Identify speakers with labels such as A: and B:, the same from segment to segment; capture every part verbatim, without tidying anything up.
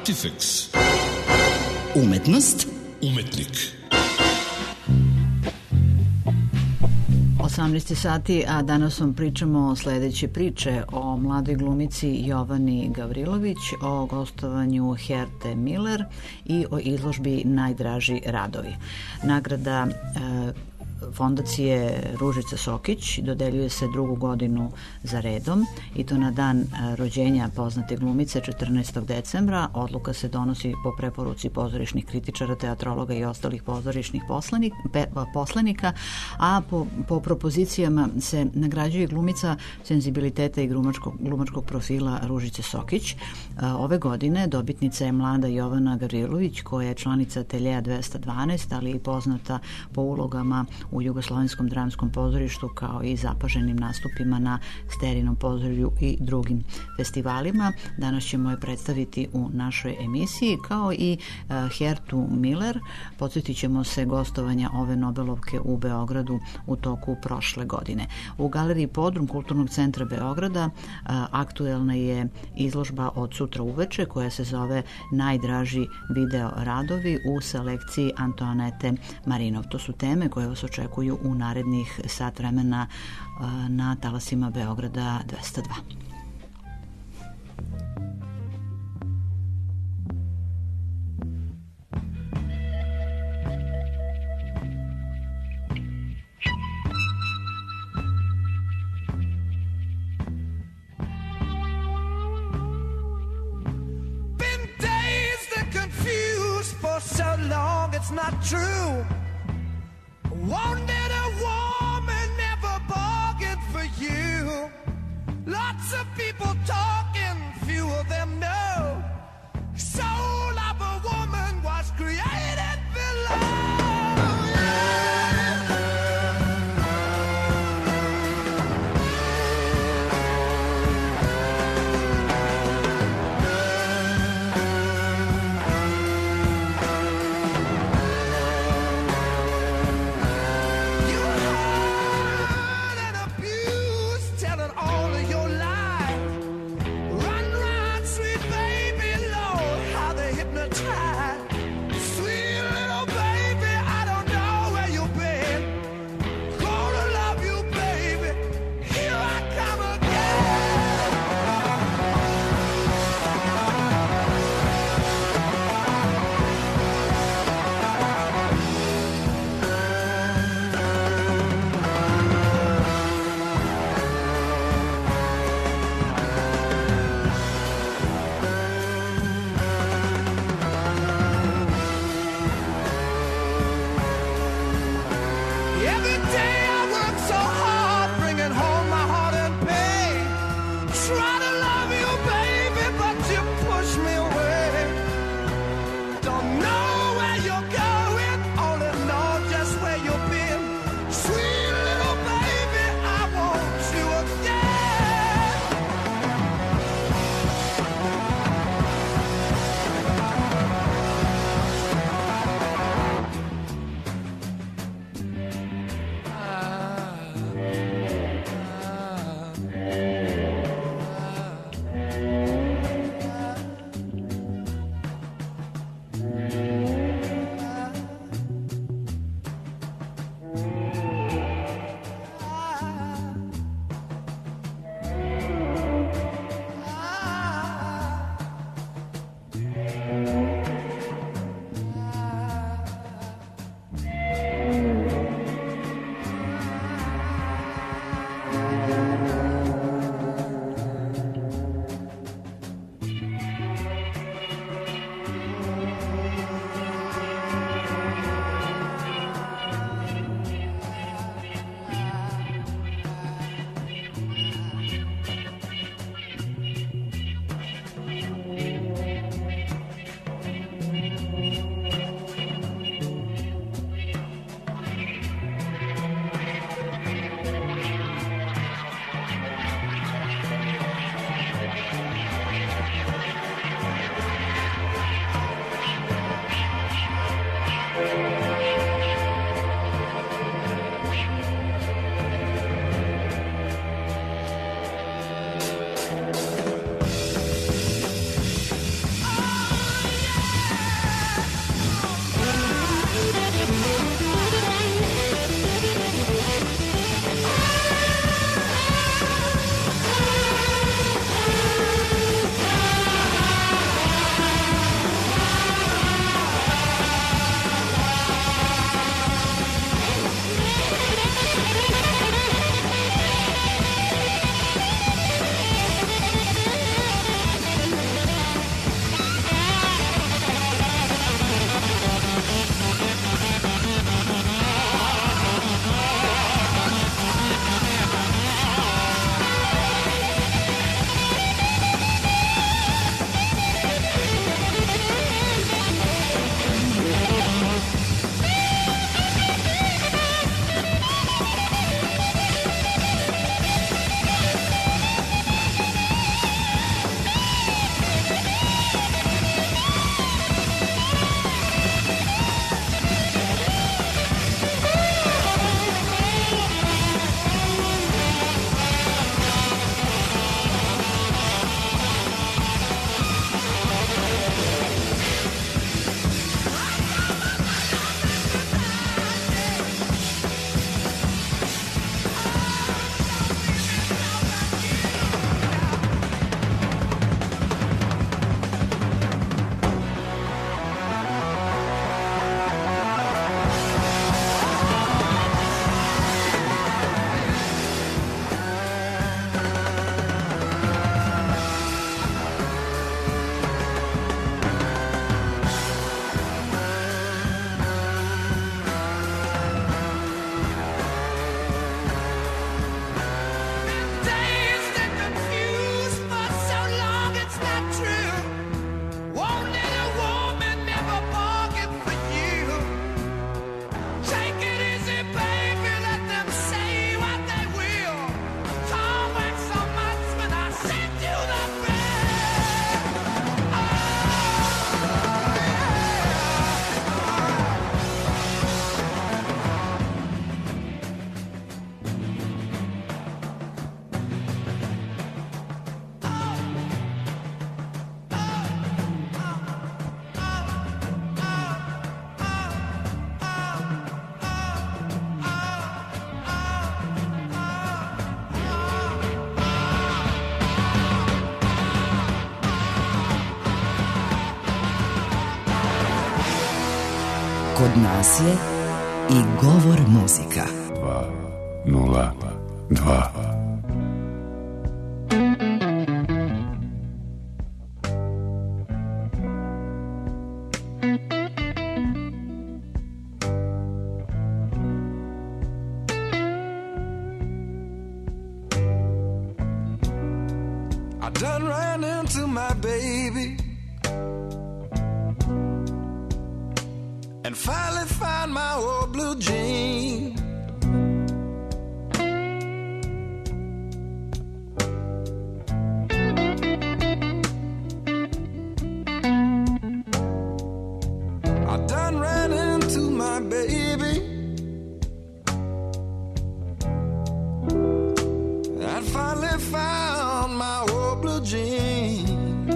A: Artifex.
B: Umetnost.
A: Umetnik.
C: osamnaest sati, a danas vam pričamo o sledeće priče o mladoj glumici Jovani Gavrilović, o gostovanju Herte Miller i o izložbi Najdraži radovi. Nagrada e, Fondacije Ružica Sokić dodeljuje se drugu godinu za redom i to na dan rođenja poznate glumice četrnaestog decembra. Odluka se donosi po preporuci pozorišnih kritičara, teatrologa i ostalih pozorišnih poslanik, pe, poslanika, a po, po propozicijama se nagrađuje glumica senzibiliteta i glumačkog, glumačkog profila Ružice Sokić. Ove godine dobitnica je mlada Jovana Gavrilović, koja je članica Ateljeja dvesta dvanaest, ali i poznata po ulogama u Jugoslovenskom dramskom pozorištu, kao i zapaženim nastupima na Sterinom pozorju i drugim festivalima. Danas ćemo je predstaviti u našoj emisiji, kao i uh, Hertu Miller. Podsjetit ćemo se gostovanja ove Nobelovke u Beogradu u toku prošle godine. U galeriji Podrum Kulturnog centra Beograda uh, aktuelna je izložba od sutra uveče koja se zove Najdraži video radovi u selekciji Antoanete Marinov. To su teme koje vas očekuju u narednih sat vremena na talasima Beograda dvesta dva.
D: Been dazed and confused for so long it's not true. Wanted a woman, never bargained for you. Lots of people talking, few of them know. Soul of a woman was created below. Telling all of your lies.
B: Kod nas je i govor muzika.
A: Dva, nula, dva.
D: Done ran into my baby and finally found my old blue jean. I done ran into my baby and finally found my old blue jean.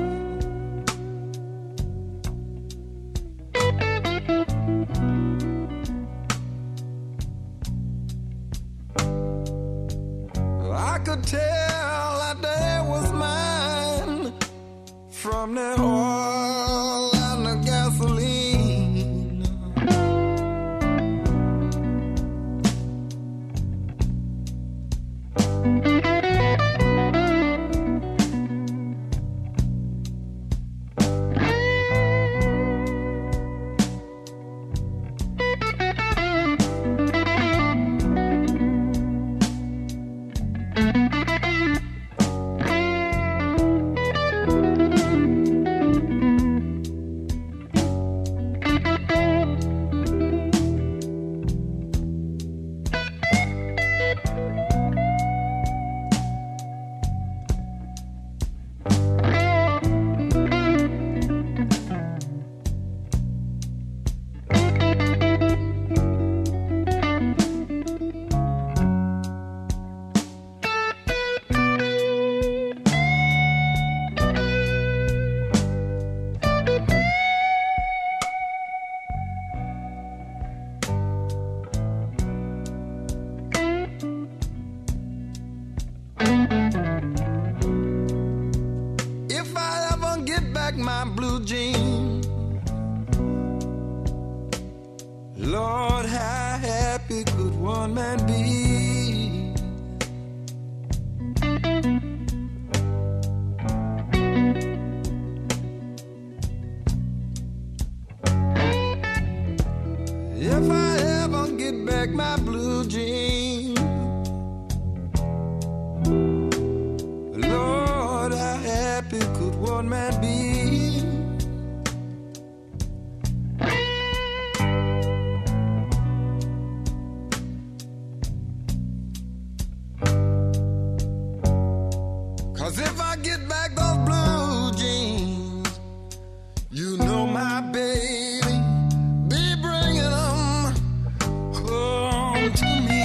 D: I could tell that day was mine from the oil and the gasoline. If I ever get back my blue jean, Lord, how happy could one man be? If I ever get back my blue jean, Lord, how happy could one man be? Cause if I get back those blue jeans, you know my baby be bringing them home to me.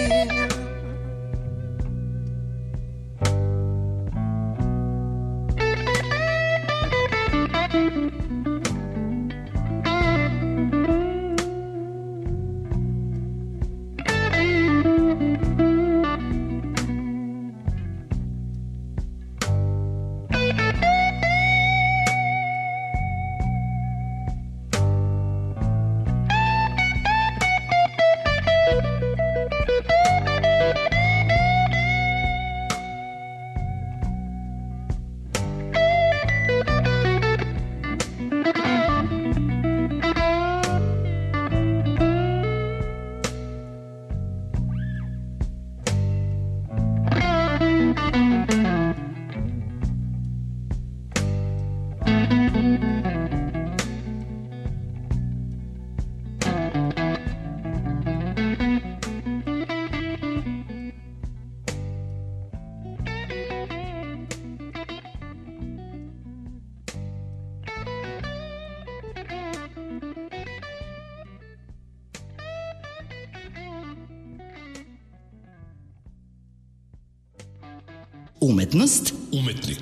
B: Umetnost,
A: Umetnik.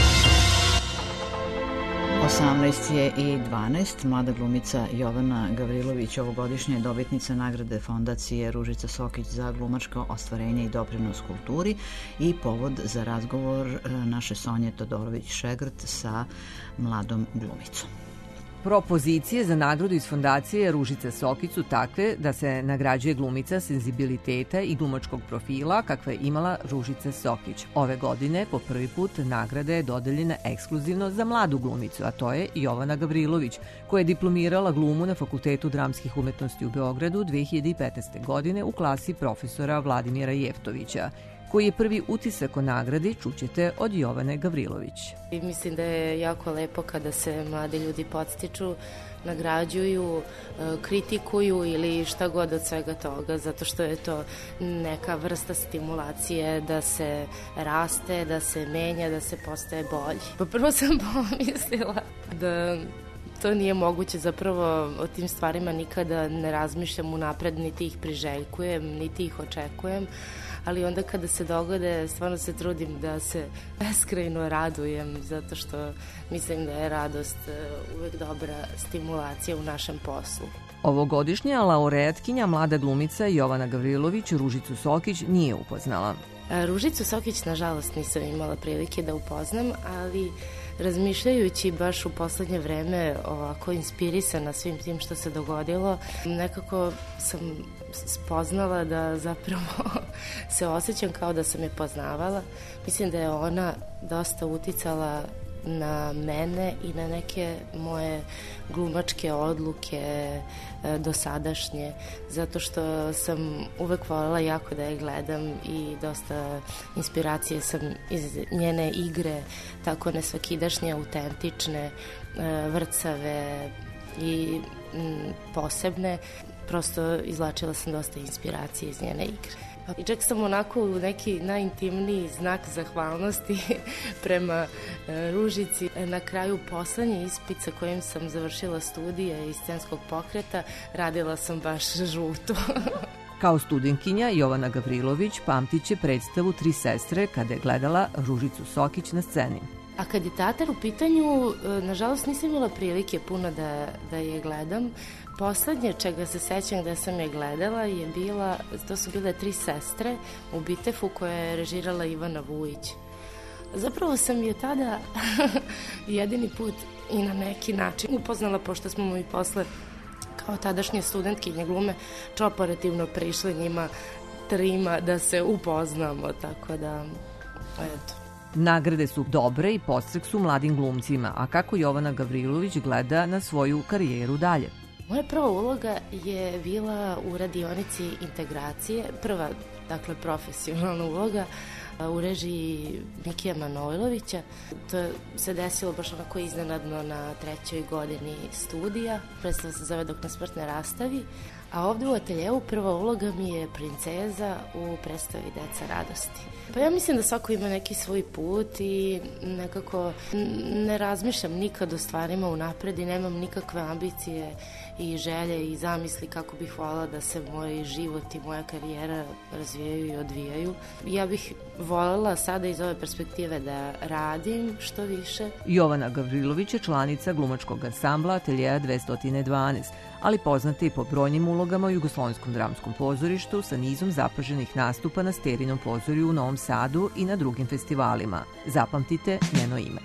C: osamnaest je i dvanaest. Mlada glumica Jovana Gavrilović ovogodišnja je dobitnica nagrade Fondacije Ružica Sokić za glumačko ostvarenje i doprinos kulturi i povod za razgovor naše Sonje Todorović-Šegrt sa mladom glumicom.
E: Propozicije za nagradu iz fondacije Ružica Sokić su takve da se nagrađuje glumica senzibiliteta i glumačkog profila kakva je imala Ružica Sokić. Ove godine po prvi put nagrada je dodeljena ekskluzivno za mladu glumicu, a to je Jovana Gavrilović, koja je diplomirala glumu na Fakultetu dramskih umetnosti u Beogradu dve hiljade petnaeste. godine u klasi profesora Vladimira Jeftovića. Koji je prvi utisak o nagradi čućete od Jovane Gavrilović.
F: I mislim da je jako lepo kada se mladi ljudi podstiču, nagrađuju, kritikuju ili šta god od svega toga, zato što je to neka vrsta stimulacije da se raste, da se menja, da se postaje bolji. Pa prvo sam pomislila da to nije moguće, zapravo o tim stvarima nikada ne razmišljam unapred, niti ih priželjkujem, niti ih očekujem, ali onda kada se dogode, stvarno se trudim da se beskrajno radujem, zato što mislim da je radost uvek dobra stimulacija u našem poslu.
E: Ovogodišnja laureatkinja, mlada glumica Jovana Gavrilović, Ružicu Sokić nije upoznala.
F: Ružicu Sokić, nažalost, nisam imala prilike da upoznam, ali razmišljajući baš u poslednje vreme ovako inspirisana svim tim što se dogodilo, nekako sam spoznala da zapravo se osjećam kao da sam je poznavala. Mislim da je ona dosta uticala na mene i na neke moje glumačke odluke dosadašnje, zato što sam uvek voljela jako da je gledam i dosta inspiracije sam iz njene igre, tako nesvakidašnje, autentične, vrcave i posebne. Prosto izvlačila sam dosta inspiracije iz njene igre. I čak sam onako u neki najintimniji znak zahvalnosti prema Ružici. Na kraju poslednji ispit sa kojim sam završila studije iz scenskog pokreta, radila sam baš žuto.
E: Kao studentkinja, Jovana Gavrilović pamtiće predstavu Tri sestre kada je gledala Ružicu Sokić na sceni.
F: A kad je Tatar u pitanju, nažalost nisam imala prilike puno da, da je gledam. Poslednje čega se sećam da sam je gledala je bila, to su bile Tri sestre u Bitefu koje je režirala Ivana Vujić. Zapravo sam je tada jedini put i na neki način upoznala, pošto smo mu i posle kao tadašnje studentkinje glume čoparativno prišli njima trima da se upoznamo, tako da, eto.
E: Nagrade su dobre i podstrek su mladim glumcima, a kako Jovana Gavrilović gleda na svoju karijeru dalje?
F: Moja prva uloga je bila u radionici integracije, prva, dakle, profesionalna uloga u režiji Mikija Manojlovića. To se desilo baš onako iznenadno na trećoj godini studija. Predstava se zove Dok nas smrt ne rastavi. A ovde u ateljevu prva uloga mi je princeza u predstavi Deca radosti. Pa ja mislim da svako ima neki svoj put i nekako ne razmišljam nikad o stvarima unapred i nemam nikakve ambicije i želje i zamisli kako bih voljela da se moj život i moja karijera razvijaju i odvijaju. Ja bih voljela sada iz ove perspektive da radim što više.
E: Jovana Gavrilović je članica glumačkog ansambla Ateljeja dvesta dvanaest, ali poznata i po brojnim ulogama u Jugoslovenskom dramskom pozorištu sa nizom zapaženih nastupa na Sterinom pozorju u Novom Sadu i na drugim festivalima. Zapamtite njeno ime.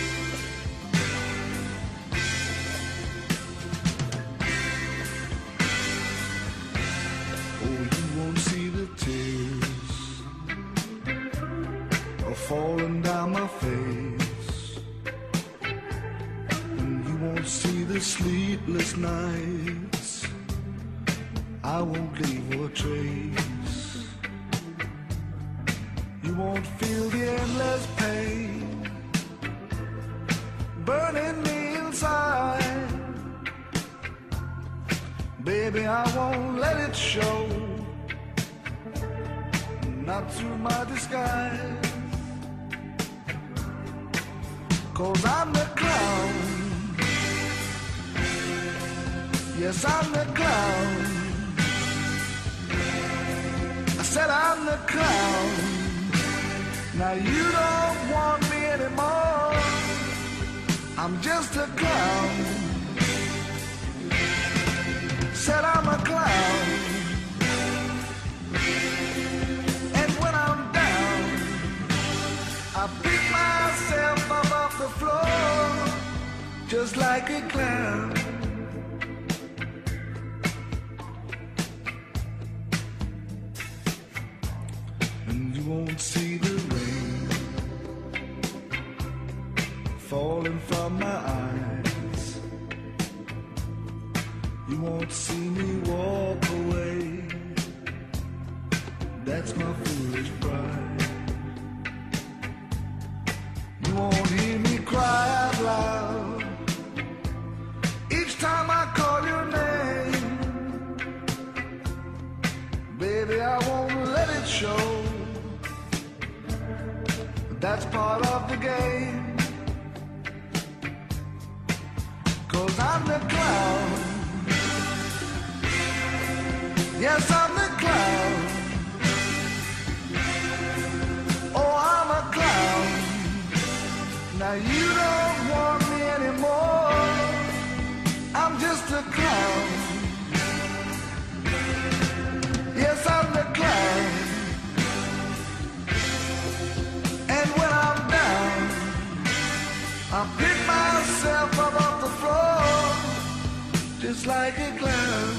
G: Falling down my face, and you won't see the sleepless nights. I won't leave a trace. You won't feel the endless pain burning me inside. Baby, I won't let it show, not through my disguise. 'Cause I'm the clown. Yes, I'm the clown. I said I'm the clown. Now you don't want me anymore. I'm just a clown. Said I'm a clown. And when I'm down, I pick myself up off the floor just like a clown. And you won't see the rain falling from my eyes. You won't see me walk away. That's my foolish pride. You won't hear me cry out loud each time I call your name. Baby, I won't let it show. That's part of the game. 'Cause I'm the clown. Yes, I'm the clown. Oh, I'm a clown. Now you don't want me anymore. I'm just a clown. Yes, I'm the clown. And when I'm down, I pick myself up off the floor, just like a clown.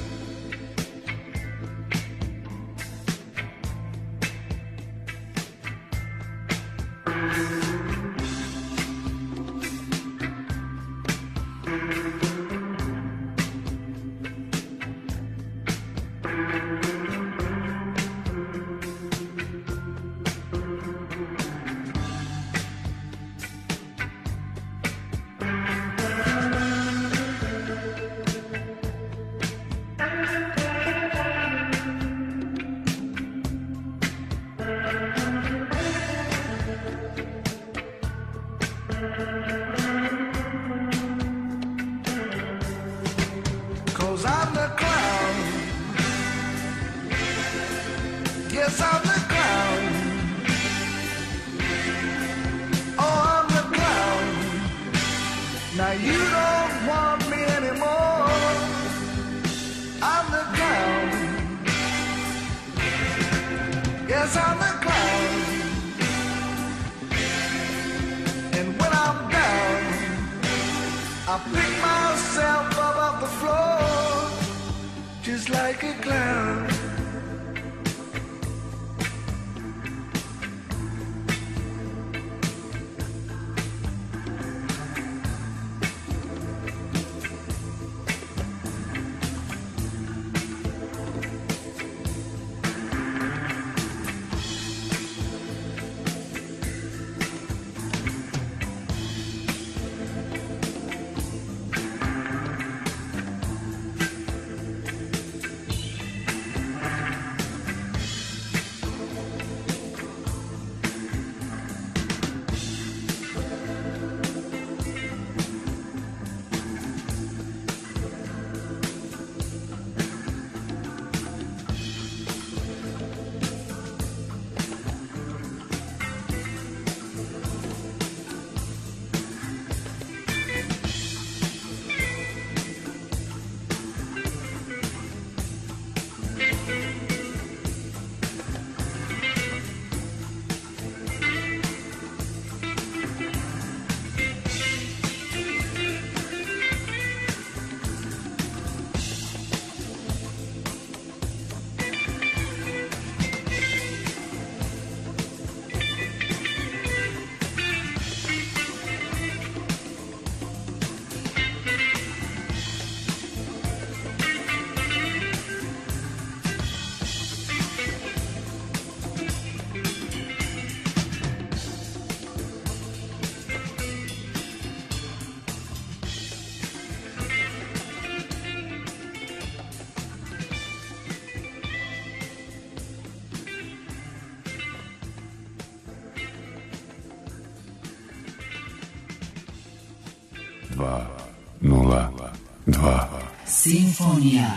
A: dva nula dva.
B: Simfonija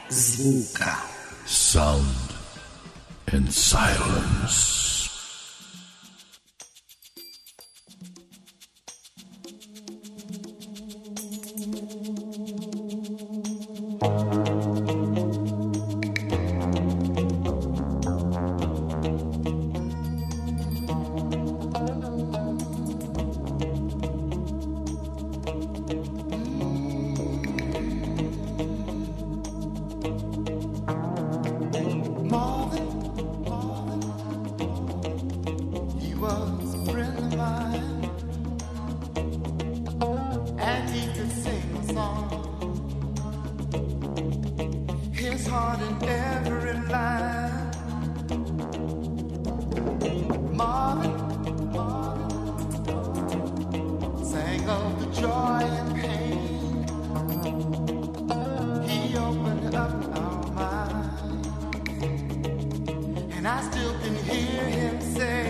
B: zvuka.
H: Sound and silence.
G: joy and pain. He opened up our minds, and I still can hear him say,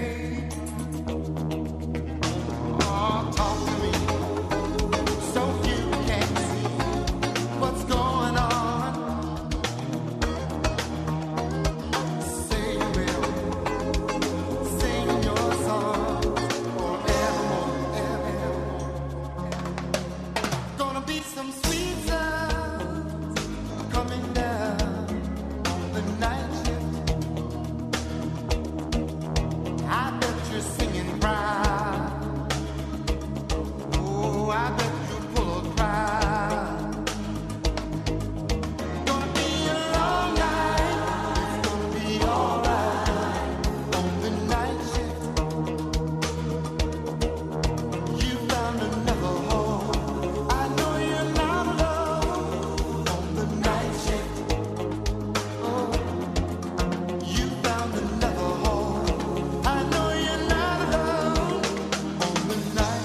G: oh, talk to me, so you can see what's going on. Say you will sing your song forevermore, evermore. Gonna be some sweet sounds coming down on the night shift. I bet you're singing proud. Oh, I bet you pull a crowd. Gonna be a long night. It's gonna be alright on the night shift. You found another home. I know you're not alone on the night shift. Oh, you found another home. I know you're not alone on the night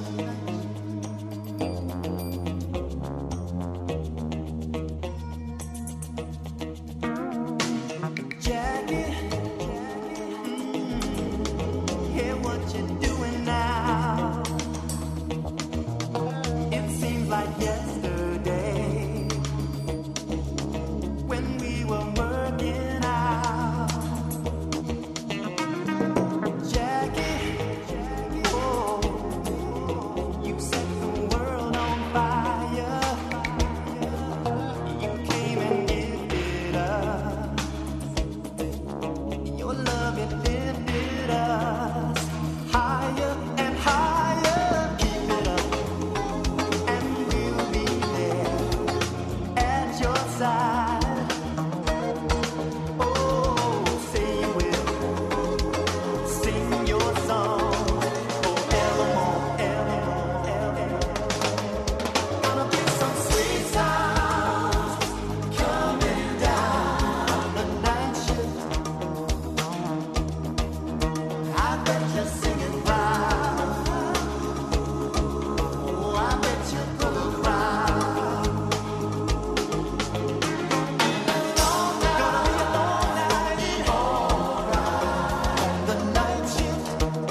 G: shift. Jackie, hear what you're doing now. It seems like yesterday when we were working out. Jackie, oh, you set the world on fire. You came and gifted us. Your love, it lifted us higher and higher. Keep it up, and we'll be there at your side. Oh, say you will sing your song forevermore, evermore, evermore. Gonna be some sweet sounds coming down on the night shift. I bet you're singing proud. Oh, I bet you pull a crowd. Gonna be a long night, alright on the night shift.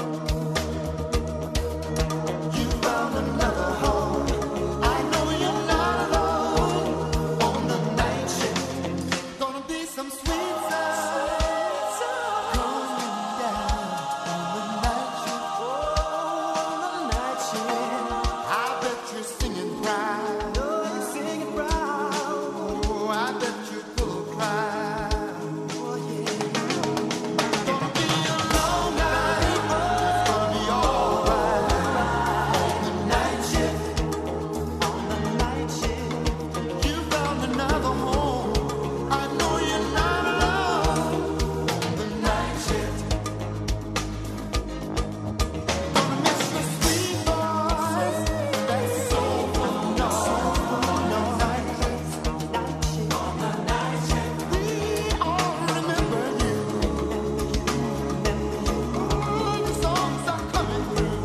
G: You found another home. I know you're not alone on the night shift. Gonna be some sweet sounds coming down on the night shift. Oh, on the night shift. I bet you're singing proud. Oh, you're singing proud. Oh, I bet you pull a crowd. Oh, yeah. Gonna be a long night. It's gonna be alright on the night shift. On the night shift. You found another home. I know you're not alone on the night shift. Gonna miss the sweet voice, that soulful noise on the night shift. On the night shift. We all remember you. Ooh, the songs are coming through.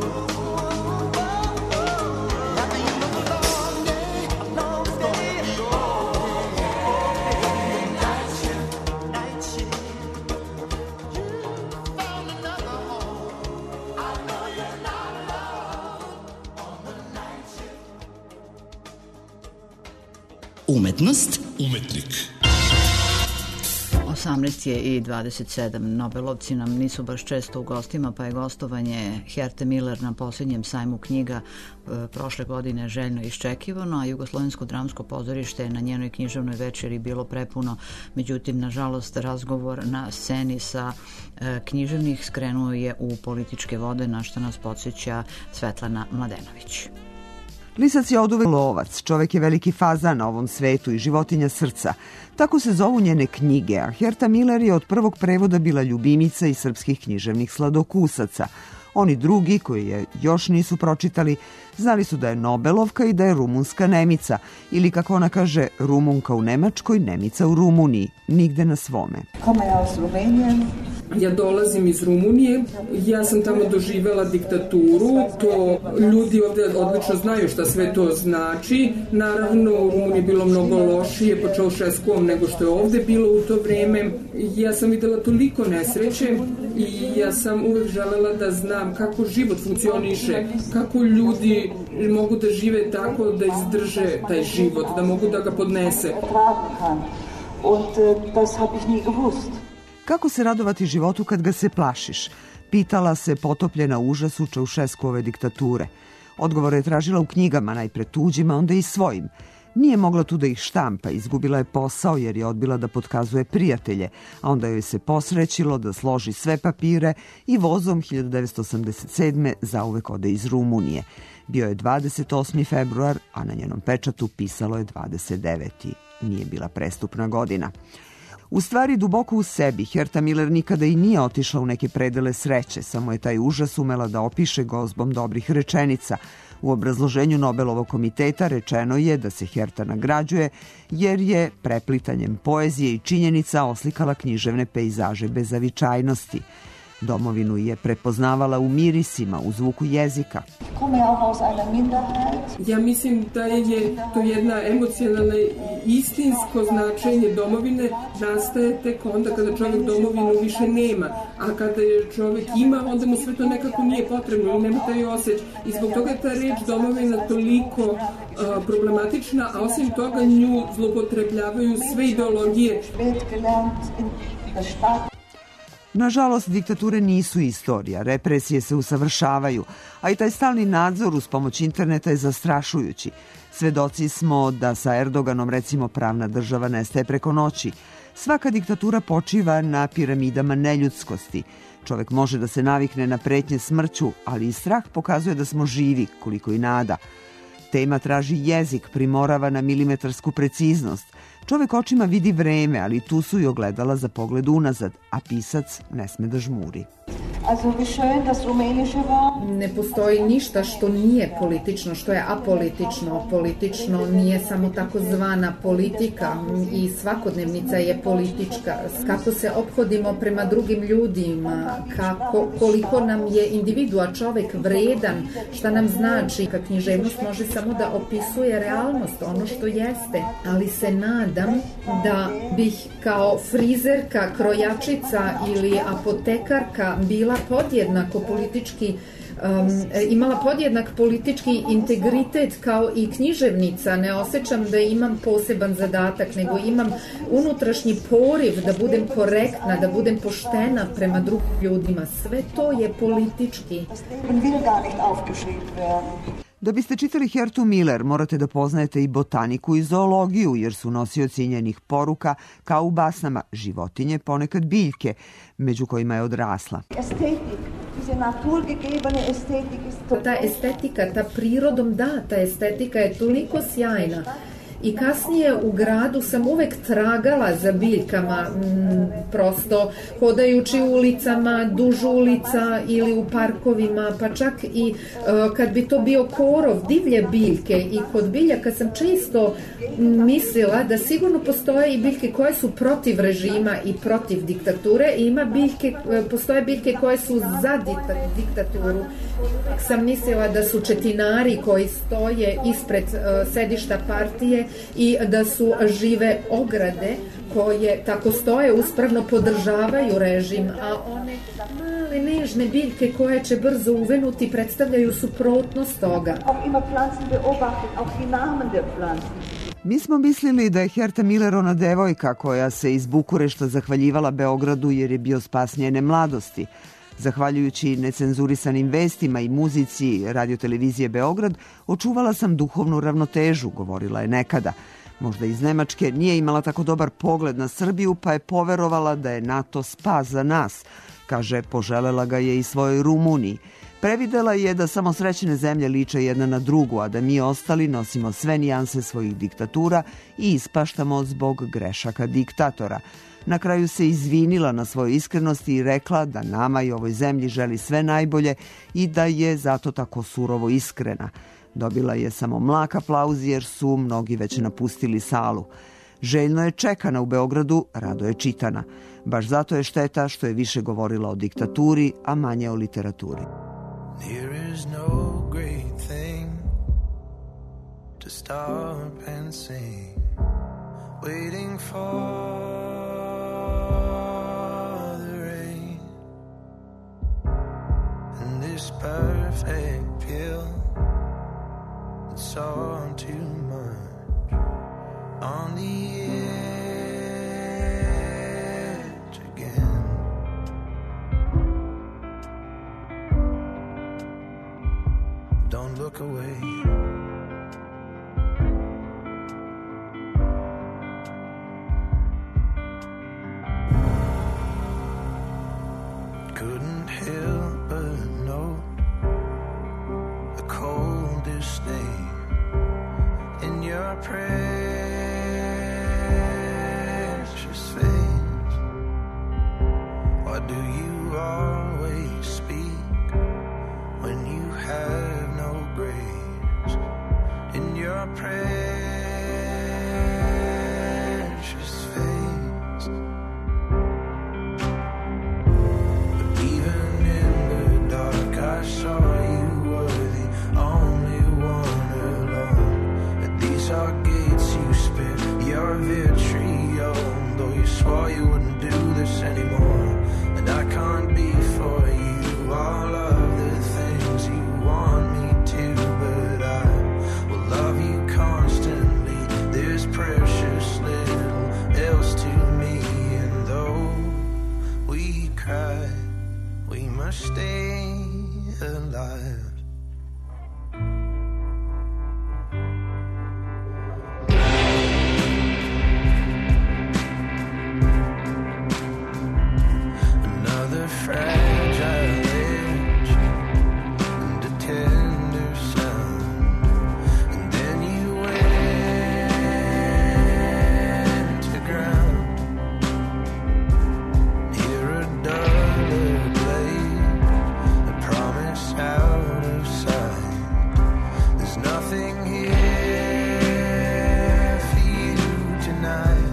G: At the end of a long day, a long day, it's gonna be okay. Night shift, night shift. You found another home. I know you're not alone on the night shift.
B: Umetnost
H: Umetnik.
C: osamnaest je i dvadeset sedam. Nobelovci nam nisu baš često u gostima, pa je gostovanje Herte Miller na posljednjem sajmu knjiga e, prošle godine željno iščekivano, a Jugoslovensko dramsko pozorište je na njenoj književnoj večeri bilo prepuno. Međutim, nažalost, razgovor na sceni sa e, književnih skrenuo je u političke vode, na što nas podsjeća Svetlana Mladenović.
I: Lisac je oduvek lovac, čovek je veliki fazan na ovom svetu i životinja srca. Tako se zovu njene knjige, a Herta Miller je od prvog prevoda bila ljubimica i srpskih književnih sladokusaca. Oni drugi, koji je još nisu pročitali, znali su da je Nobelovka i da je rumunska Nemica, ili kako ona kaže, Rumunka u Nemačkoj, Nemica u Rumuniji, nigde na svome.
J: Komma jag Slovenien, Ja dolazim iz Rumunije, ja sam tamo doživela diktaturu, to ljudi ovde odlično znaju šta sve to znači. Naravno, u Rumuniji je bilo mnogo lošije po Čaušeskuom nego što je ovde bilo u to vreme. Ja sam videla toliko nesreće i ja sam uvek želela da znam kako život funkcioniše, kako ljudi mogu da žive tako da izdrže taj život, da mogu da ga podnese.
I: Kako se radovati životu kad ga se plašiš? Pitala se potopljena u užasu Čaušeskuove diktature. Odgovor je tražila u knjigama, najpre tuđima, onda i svojim. Nije mogla tu da ih štampa, izgubila je posao jer je odbila da potkazuje prijatelje, a onda joj se posrećilo da složi sve papire i vozom hiljadu devetsto osamdeset sedme zauvek ode iz Rumunije. Bio je dvadeset osmi februar, a na njenom pečatu pisalo je dvadeset deveti Nije bila prestupna godina. U stvari, duboko u sebi, Herta Miller nikada i nije otišla u neke predele sreće, samo je taj užas umela da opiše gozbom dobrih rečenica. U obrazloženju Nobelovog komiteta rečeno je da se Herta nagrađuje jer je preplitanjem poezije i činjenica oslikala književne pejzaže bez zavičajnosti. Domovinu je prepoznavala u mirisima, u zvuku jezika.
J: Ja mislim da je to jedna emocionalna i istinsko značenje domovine nastaje tek onda kada čovjek domovinu više nema, a kada je čovjek ima, onda mu sve to nekako nije potrebno i nema taj osjećaj. I zbog toga je ta reč domovina toliko uh, problematična, a osim toga nju zloupotrebljavaju sve ideologije.
I: Nažalost, diktature nisu istorija, represije se usavršavaju, a i taj stalni nadzor uz pomoć interneta je zastrašujući. Svedoci smo da sa Erdoganom, recimo, pravna država nestaje preko noći. Svaka diktatura počiva na piramidama neljudskosti. Čovek može da se navikne na pretnje smrću, ali i strah pokazuje da smo živi, koliko i nada. Tema traži jezik, primorava na milimetarsku preciznost. Čovek očima vidi vreme, ali tu su i ogledala za pogled unazad, a pisac ne sme da žmuri.
K: Ne postoji ništa što nije politično, što je apolitično. Politično nije samo takozvana politika i svakodnevnica je politička. Kako se ophodimo prema drugim ljudima, kako, koliko nam je individua čovek vredan, šta nam znači. Ka književnost može samo da opisuje realnost, ono što jeste, ali se nadam da bih kao frizerka, krojačica ili apotekarka bila podjednako politički um, imala podjednak politički integritet kao i književnica. Ne osjećam da imam poseban zadatak, nego imam unutrašnji poriv da budem korektna, da budem poštena prema drugim ljudima. Sve to je politički.
I: Da biste čitali Hertu Miller, morate da poznajete i botaniku i zoologiju, jer su nosioci njenih poruka, kao u basnama, životinje, ponekad biljke, među kojima je odrasla.
K: Ta estetika, ta prirodom data estetika je toliko sjajna. I kasnije u gradu sam uvek tragala za biljkama, m, prosto hodajući ulicama, duž ulica ili u parkovima, pa čak i e, kad bi to bio korov, divlje biljke. I kod biljaka sam često mislila da sigurno postoje i biljke koje su protiv režima i protiv diktature i ima biljke, postoje biljke koje su za diktaturu. Sam mislila da su četinari koji stoje ispred uh, sedišta partije i da su žive ograde koje tako stoje uspravno podržavaju režim, a one male nežne biljke koje će brzo uvenuti predstavljaju suprotnost toga.
I: Mi smo mislili da je Herta Miller ona devojka koja se iz Bukurešta zahvaljivala Beogradu jer je bio spas njene mladosti. Zahvaljujući necenzurisanim vestima i muzici radiotelevizije Beograd, očuvala sam duhovnu ravnotežu, govorila je nekada. Možda iz Nemačke nije imala tako dobar pogled na Srbiju, pa je poverovala da je NATO spas za nas. Kaže, poželela ga je i svojoj Rumuniji. Previdela je da samo srećne zemlje liče jedna na drugu, a da mi ostali nosimo sve nijanse svojih diktatura i ispaštamo zbog grešaka diktatora. Na kraju se izvinila na svojoj iskrenosti i rekla da nama i ovoj zemlji želi sve najbolje i da je zato tako surovo iskrena. Dobila je samo mlak aplauz jer su mnogi već napustili salu. Željno je čekana u Beogradu, rado je čitana. Baš zato je šteta što je više govorila o diktaturi, a manje o literaturi.
L: There is no great thing to stop and sing, waiting for the rain, and this perfect pill that's all too much on the edge again. Don't look away. Couldn't help but note the coldest name in your precious face. Why do you always speak when you have no grace in your precious face? But even in the dark I saw you were the only one alone. At these are gates you spit your vitriol, though you swore you wouldn't do this anymore. And I can't be for you all of the things you want me to, but I will love you constantly. There's precious little else to me, and though we cry, we must stay alive. Another fragile edge and a tender sound, and then you went to ground. Hear a duller blade, a promise out of sight. There's nothing here for you tonight.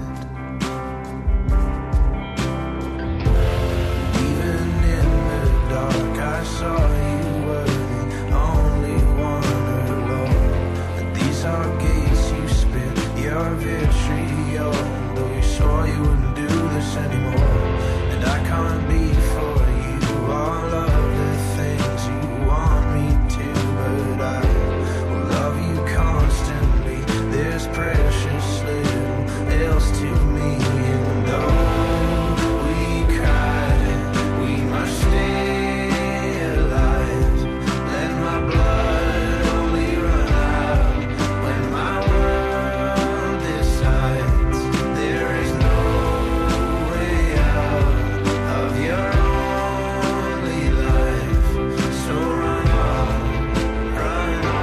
L: Even in the dark I saw you were the only one alone. And these are gates you spit your vitriol, though you swore you wouldn't do this anymore. And I can't be for you all of the things you want me to, but I will love you constantly. There's precious little else to me, and though we cry, we must stay alive. Let my blood only run out when my world decides there is no way out of your only life. So run on, run on.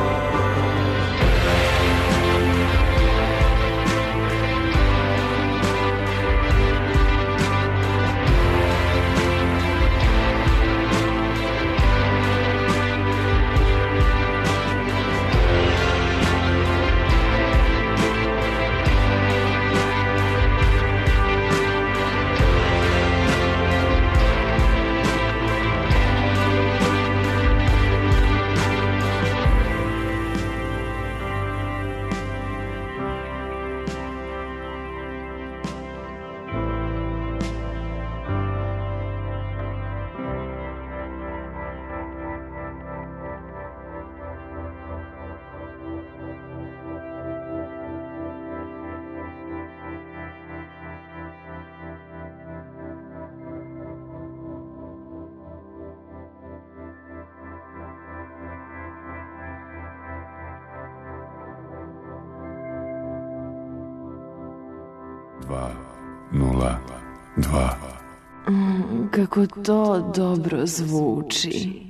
A: Dva, nula, dva.
M: Mm, kako to dobro zvuči.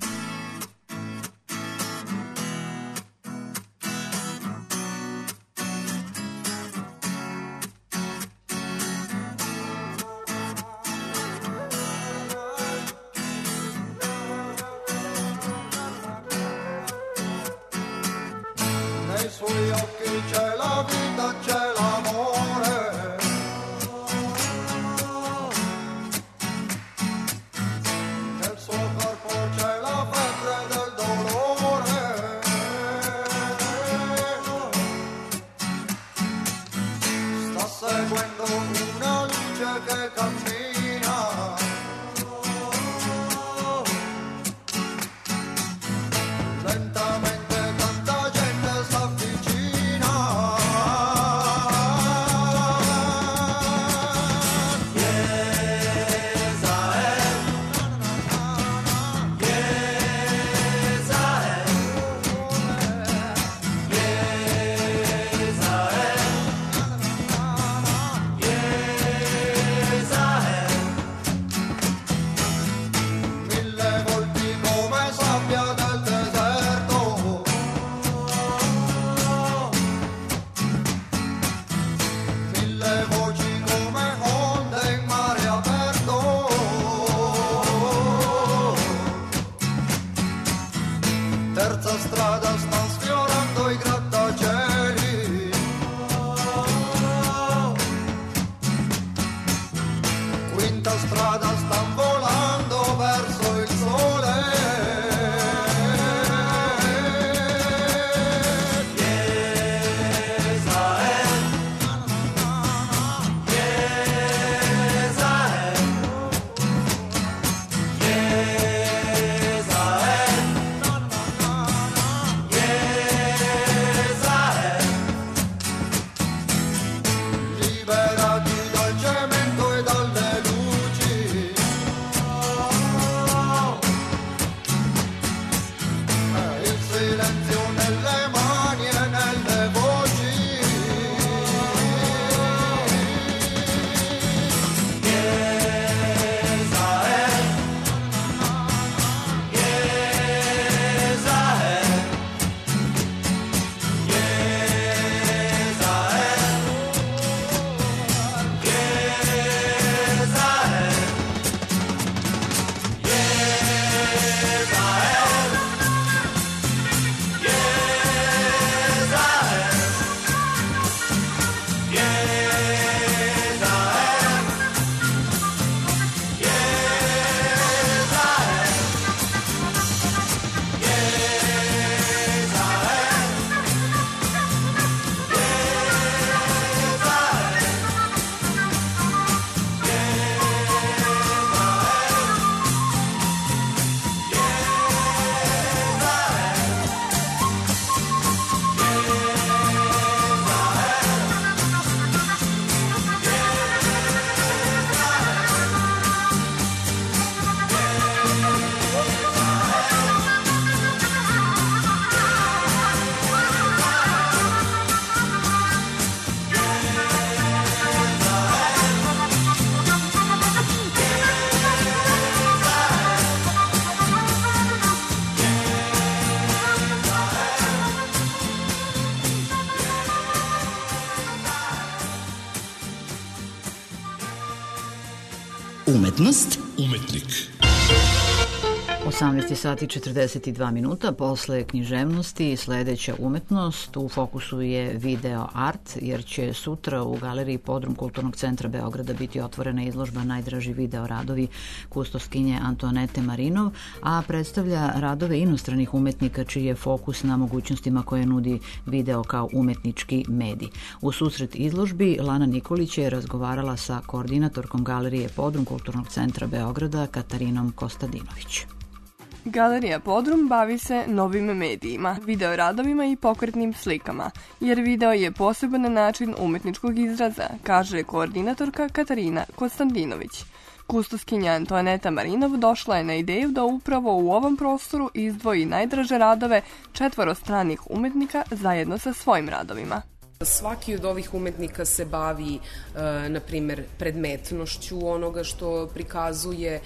G: Nei suoi occhi c'è la vita, c'è l'amore. terza strada sta sfiorando i grattacieli, quinta strada sta volando verso il sole.
B: Umetnost.
H: Umetnik.
C: osamnaest sati četrdeset dva minuta posle književnosti sledeća umetnost. U fokusu je video art jer će sutra u galeriji Podrum Kulturnog centra Beograda biti otvorena izložba Najdraži video radovi kustoskinje Antoanete Marinov, a predstavlja radove inostranih umetnika čiji je fokus na mogućnostima koje nudi video kao umetnički medij. U susret izložbi Lana Nikolić je razgovarala sa koordinatorkom galerije Podrum Kulturnog centra Beograda Katarinom Kostadinović.
N: Galerija Podrum bavi se novim medijima, video radovima i pokretnim slikama, jer video je poseban način umetničkog izraza, kaže koordinatorka Katarina Kostadinović. Kustoskinja Antoaneta Marinov došla je na ideju da upravo u ovom prostoru izdvoji najdraže radove četvoro stranih umetnika zajedno sa svojim radovima.
O: Svaki od ovih umetnika se bavi, e, na primer, predmetnošću onoga što prikazuje, e,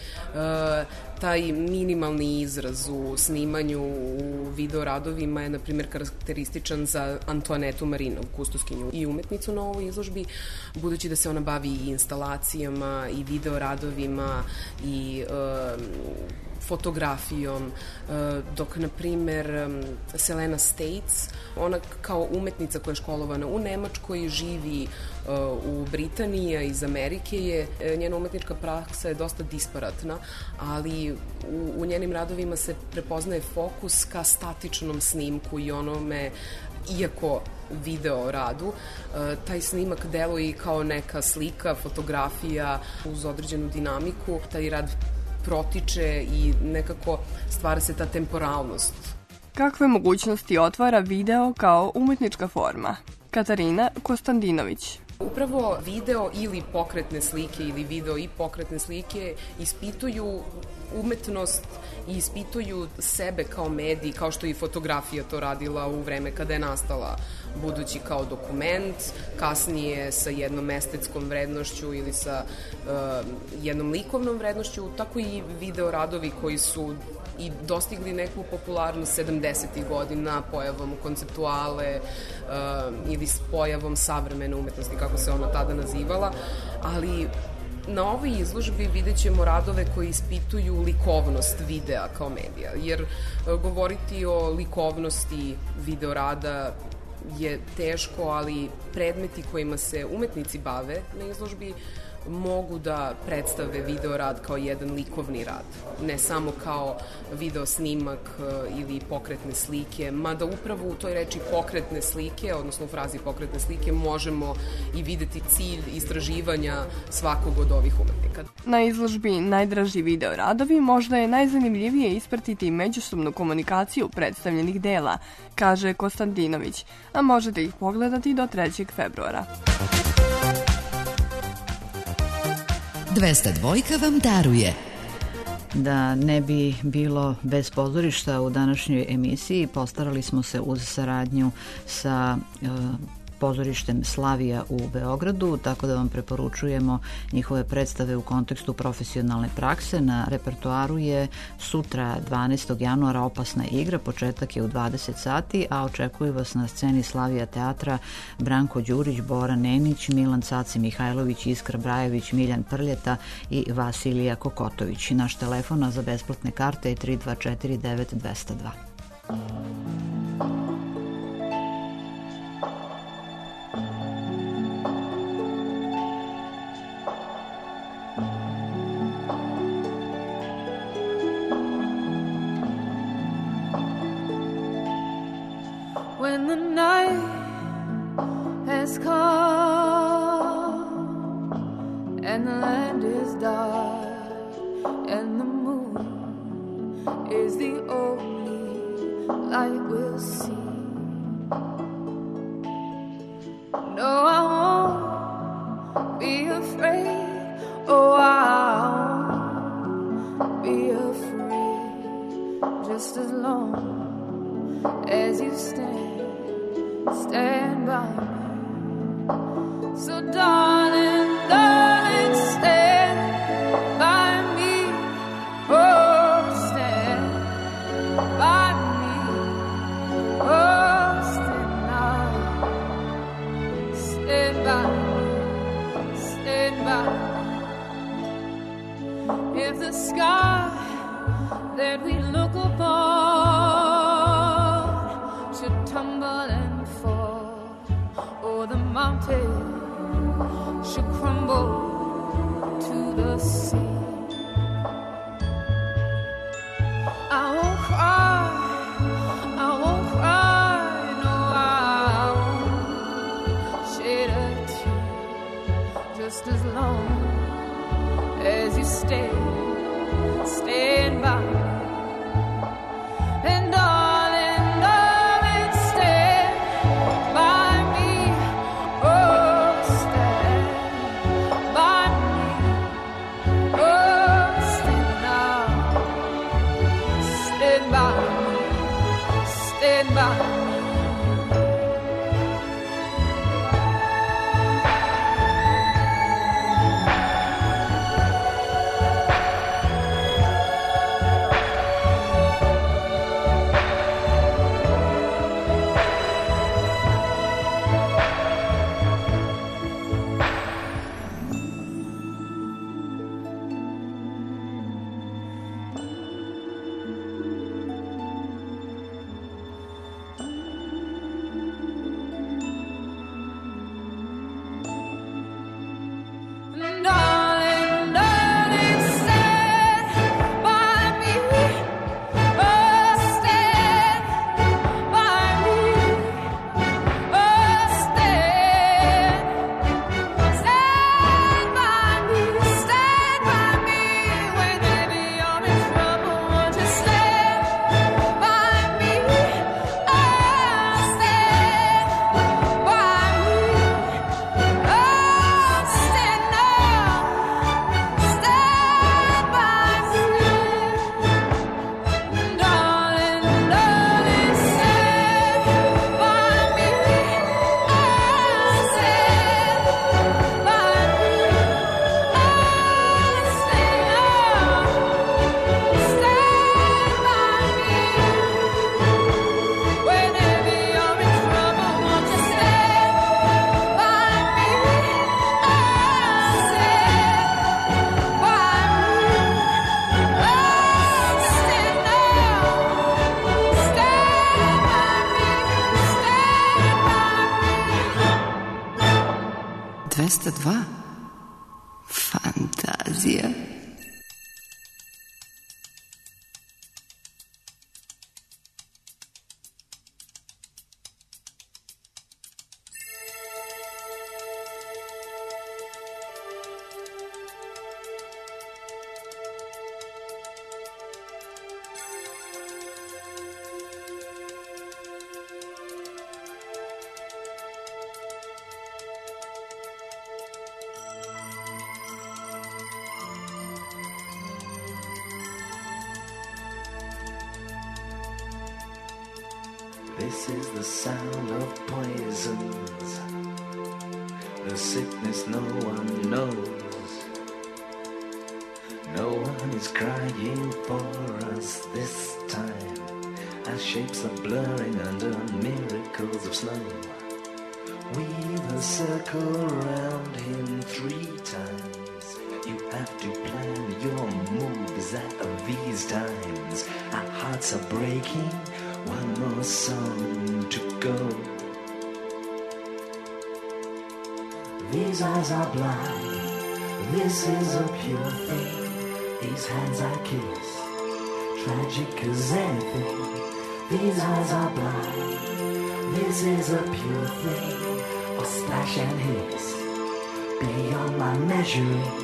O: taj minimalni izraz u snimanju u videoradovima je, na primer, karakterističan za Antoanetu Marinov, kustoskinju i umetnicu na ovoj izložbi, budući da se ona bavi i instalacijama i videoradovima i e, fotografijom, dok, na primer, Selena States, ona kao umetnica koja je školovana u Nemačkoj, živi u Britaniji, a iz Amerike je, njena umetnička praksa je dosta disparatna, ali u, u njenim radovima se prepoznaje fokus ka statičnom snimku i onome, iako video radu, taj snimak deluje kao neka slika, fotografija uz određenu dinamiku, taj rad protiče i nekako stvara se ta temporalnost.
N: Kakve mogućnosti otvara video kao umetnička forma? Katarina Kostadinović.
O: Upravo video ili pokretne slike ili video i pokretne slike ispituju umetnost i ispituju sebe kao medij, kao što i fotografija to radila u vreme kada je nastala, budući kao dokument, kasnije sa jednom estetskom vrednošću ili sa uh, jednom likovnom vrednošću, tako i video radovi koji su i dostigli neku popularnost sedamdesetih godina pojavom konceptuale uh, ili s pojavom savremene umetnosti, kako se ona tada nazivala, ali Na ovoj izložbi vidjet ćemo radove koji ispituju likovnost videa kao medija, jer govoriti o likovnosti videorada je teško, ali predmeti kojima se umetnici bave na izložbi mogu da predstave videorad kao jedan likovni rad, ne samo kao video snimak ili pokretne slike, mada upravo u toj reči pokretne slike, odnosno u frazi pokretne slike, možemo i videti cilj istraživanja svakog od ovih umetnika.
N: Na izložbi Najdraži videoradovi možda je najzanimljivije ispratiti međusobnu komunikaciju predstavljenih dela, kaže Konstantinović, a možete ih pogledati do trećeg februara.
B: dvesta dva vam daruje.
C: Da ne bi bilo bez pozorišta u današnjoj emisiji, postarali smo se uz saradnju sa e, pozorištem Slavija u Beogradu, tako da vam preporučujemo njihove predstave u kontekstu profesionalne prakse. Na repertoaru je sutra dvanaestog januara Opasna igra, početak je u dvadeset sati, a očekuju vas na sceni Slavija teatra Branko Đurić, Bora Nenić, Milan Caci Mihajlović, Iskra Brajević, Miljan Prljeta i Vasilija Kokotović. Naš telefon za besplatne karte je tri dva četiri devet dva zero dva.
P: When the night has come and the land is dark and the moon is the only light we'll see. No, I won't be afraid. Oh, I won't be afraid. Just as long as you stand, stand by me. So darling, darling, stand by me. Oh, stand by me. Oh, stand now. Stand by me. Stand by me. If the sky that we look upon tumble and fall, or the mountain should crumble to the sea, I won't cry, I won't cry, no, I won't shed a tear, just as long as you stay, stand by me. And darling, darling, stand by me. Oh, stand by me. Oh, stand now. Stand by me. Stand by me.
M: dvesta dva. Fantazija.
Q: This is the sound of poisons, the sickness no one knows. No one is crying for us this time, as shapes are blurring under miracles of snow. Weave a circle around him three times. You have to plan your moves at these times. Our hearts are breaking, one more song to go. These eyes are blind, this is a pure thing. These hands I kiss, tragic as anything. These eyes are blind, this is a pure thing. A splash and hiss, beyond my measuring.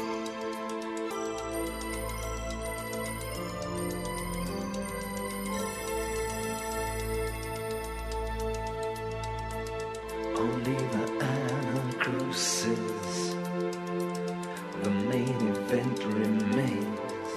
Q: Only the anacrusis, the main event remains.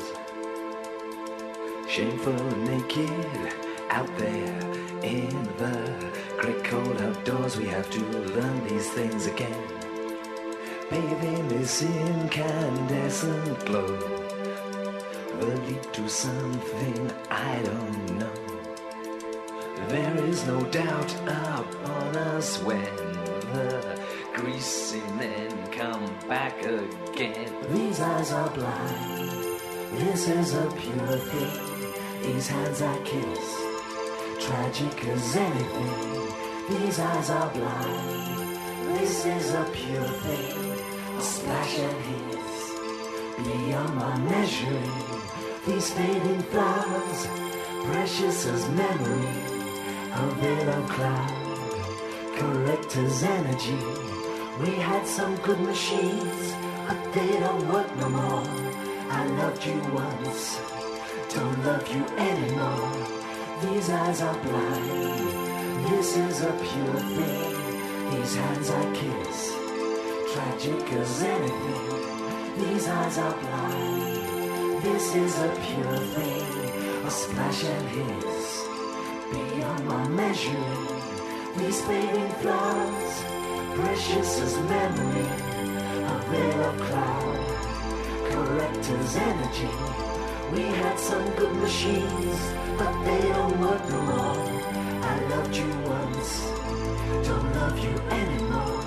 Q: Shameful naked out there in the great cold outdoors. We have to learn these things again. Bathing this incandescent glow will lead to something I don't know. There is no doubt upon us when the greasy men come back again. These eyes are blind, this is a pure thing. These hands I kiss, tragic as anything. These eyes are blind, this is a pure thing. A splash and hiss, beyond my measuring. These fading flowers, precious as memory. A veil of cloud, correct as energy. We had some good machines, but they don't work no more. I loved you once, don't love you anymore. These eyes are blind, this is a pure thing. These hands I kiss, tragic as anything. These eyes are blind, this is a pure thing. A splash and hiss, beyond my measuring. These fading flowers, precious as memory. A veil of cloud, correct as energy. We had some good machines, but they don't work no more. I loved you once, don't love you anymore.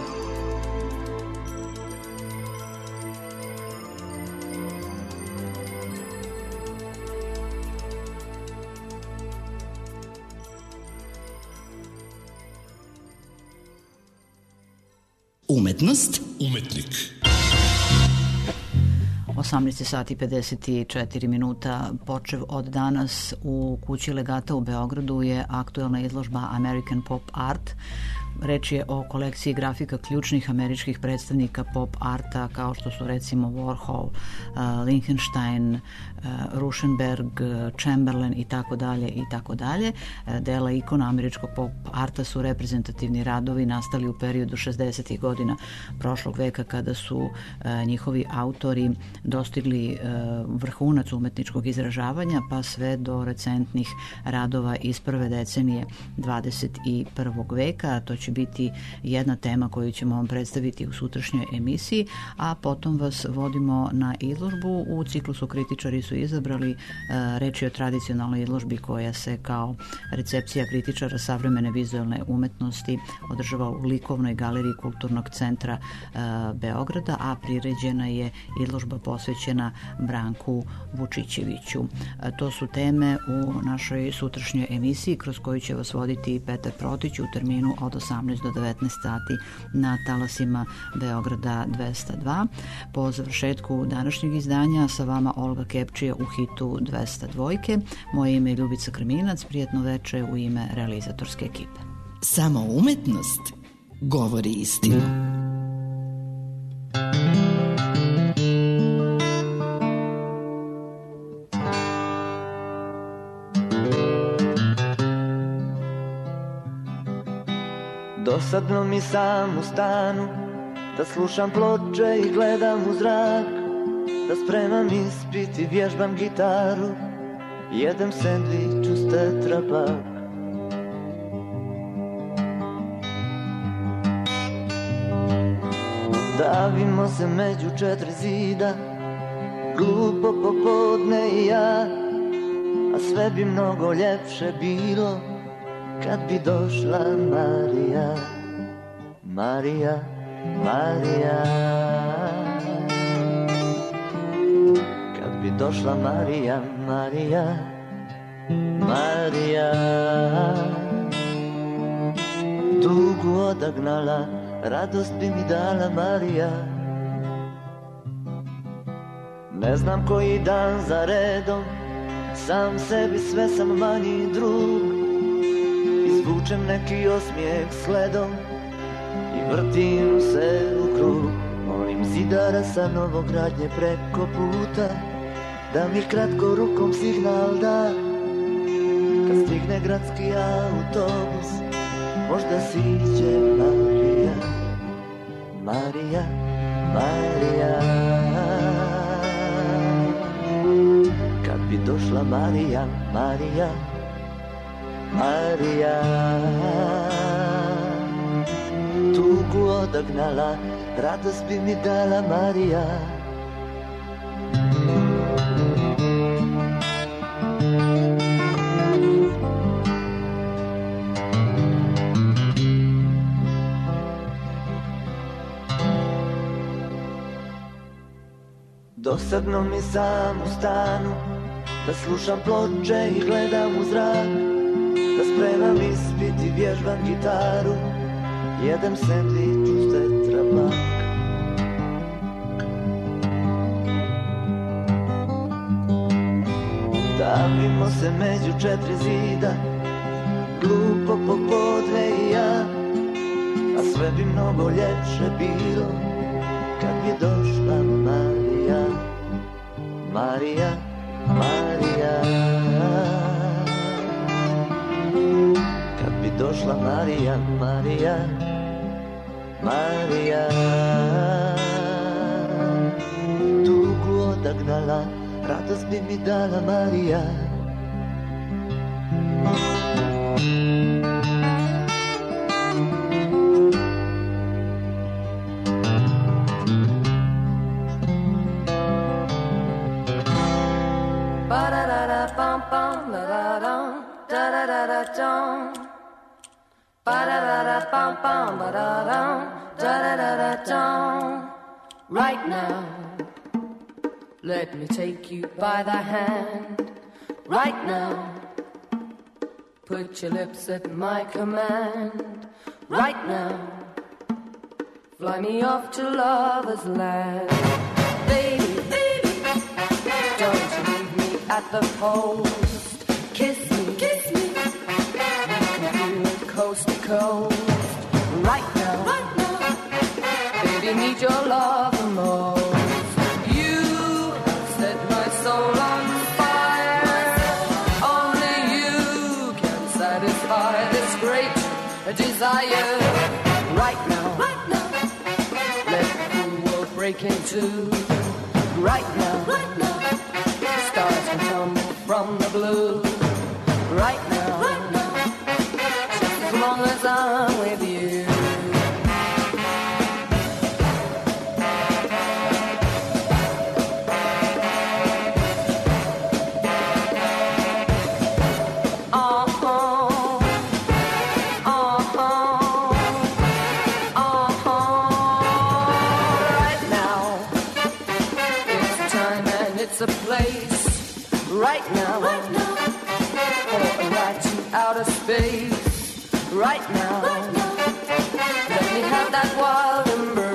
B: Umetnost.
H: Umetnik.
C: osamnaest sati pedeset četiri minuta. Počev od danas u kući Legata u Beogradu je aktuelna izložba American Pop Art. Reč je o kolekciji grafika ključnih američkih predstavnika pop arta kao što su recimo Warhol, uh, Lichtenstein, uh, Rauschenberg, Chamberlain i tako dalje i tako dalje. Dela ikona američkog pop arta su reprezentativni radovi nastali u periodu šezdesetih godina prošlog veka kada su uh, njihovi autori dostigli uh, vrhunac umetničkog izražavanja pa sve do recentnih radova iz prve decenije dvadeset prvog veka. To će biti jedna tema koju ćemo vam predstaviti u sutrašnjoj emisiji, a potom vas vodimo na izložbu. U ciklusu kritičari su izabrali, reč je o tradicionalnoj izložbi koja se kao recepcija kritičara savremene vizualne umetnosti održava u likovnoj galeriji Kulturnog centra Beograda, a priređena je izložba posvećena Branku Vučićeviću. To su teme u našoj sutrašnjoj emisiji kroz koju će vas voditi Petar Protić u terminu od osamnaest osamnaest do devetnaest sati na talasima Beograda dvesta dva. Po završetku današnjeg izdanja sa vama Olga Kepčija u hitu dvesta dva. Moje ime je Ljubica Krminac, prijetno veče u ime realizatorske ekipe.
B: Samo umetnost govori istinu.
Q: Dosadno mi sam u stanu, da slušam ploče i gledam u zrak, da spremam ispit i vježbam gitaru, jedem sendvič uz tetrapak. Davimo se među četiri zida, glupo popodne i ja, a sve bi mnogo ljepše bilo kad bi došla Marija, Marija, Marija. Kad bi došla Marija, Marija, Marija. Tugu odagnala, radost bi mi dala Marija. Ne znam koji dan za redom, sam sebi sve sam manji drug. Izvučem neki osmijeh sledom i vrtim se u krug. Molim zidara sa novogradnje preko puta da mi kratko rukom signal da, kad stigne gradski autobus možda siđe Marija, Marija, Marija. Kad bi došla Marija, Marija, Marija. Tugu odagnala, radost bi mi dala Marija. Dosadno mi sam u stanu, da slušam ploče i gledam u zrak, da spremam ispit i vježbam gitaru, jedem sendvič uz tetrapak. Davimo se među četiri zida, glupo popodne i ja, a sve bi mnogo ljepše bilo kad bi došla Marija, Marija, Marija. Kad bi došla Marija, Marija, Marija. Tugu odagnala, radost bi mi dala Marija.
R: Right now, let me take you by the hand. Right now, put your lips at my command. Right now, fly me off to lover's land. Baby, baby, don't you leave me at the post. Kiss me, kiss me, you can feel it coast to coast. Right now, right now, baby, need your love the most. You set my soul on fire. Only you can satisfy this great desire. Right now, right now, let the world break in two. Right now, right now, stars can tumble from the blue. Right now, right now, just as long as I'm with you. A place right now, right now, for a ride to outer space. Right now, right now, Let me have that wild embrace.